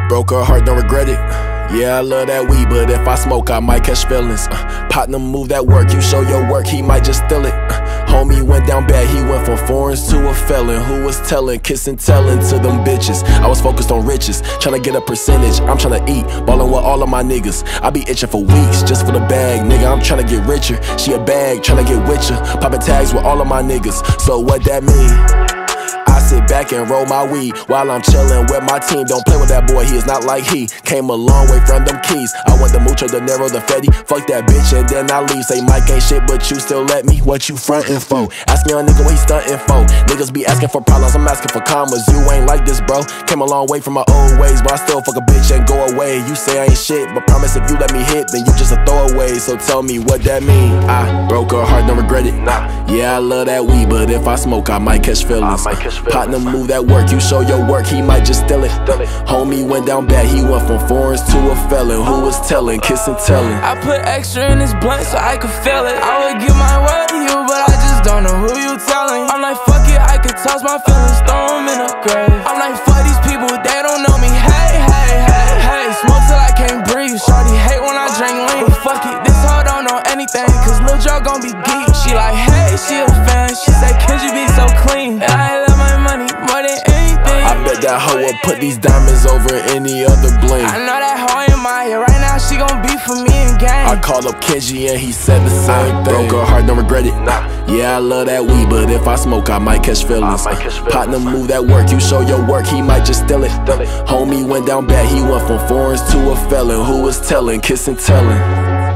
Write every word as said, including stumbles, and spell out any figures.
broke her heart, don't regret it. Yeah, I love that weed, but if I smoke, I might catch feelings. uh, Partner, move that work, you show your work, he might just steal it. uh, Homie went down bad, he went from foreigns to a felon. Who was telling, kissing, telling to them bitches. I was focused on riches, tryna get a percentage. I'm tryna eat, ballin' with all of my niggas. I be itching for weeks, just for the bag, nigga, I'm tryna get richer. She a bag, tryna get with ya, poppin' tags with all of my niggas. So what that mean? I sit back and roll my weed while I'm chillin' with my team. Don't play with that boy, he is not like he came a long way from them keys. I want the mucho, the narrow, the fetty. Fuck that bitch and then I leave. Say Mike ain't shit, but you still let me. What you frontin' for? Ask young nigga what he stuntin' for. Niggas be asking for problems, I'm asking for commas. You ain't like this, bro. Came a long way from my old ways, but I still fuck a bitch and go away. You say I ain't shit, but promise if you let me hit, then you just a throwaway. So tell me what that mean. I broke her heart, don't regret it. Nah. Yeah, I love that weed, but if I smoke, I might catch feelings. I might catch feelings. Partner, move that work, you show your work, he might just steal it. Homie went down bad, he went from foreigns to a felon. Who was telling, kissing, telling. I put extra in this blunt so I could feel it. I would give my word to you, but I just don't know who you telling. I'm like, fuck it, I could toss my feelings, throw them in a grave. I'm like, fuck these people, they don't know me. Hey, hey, hey, hey, smoke till I can't breathe. Shorty hate when I drink lean. But fuck it, this hoe don't know anything, cause Lil Joe gon' be geek. She like, hey, she a fan, she say, could you be so clean? And I love my money more than anything. I bet that hoe will put these diamonds over any other bling. I know that hoe in my head right now, she gon' be for me in game. I called up Kenji and he said the same I thing. Broke her heart, don't regret it. Nah. Yeah, I love that weed, but if I smoke, I might catch feelings. I might catch feelings. Partner, move that work, you show your work, he might just steal it. Steal it. Homie went down bad, he went from foreigns to a felon. Who was telling, kissing, telling.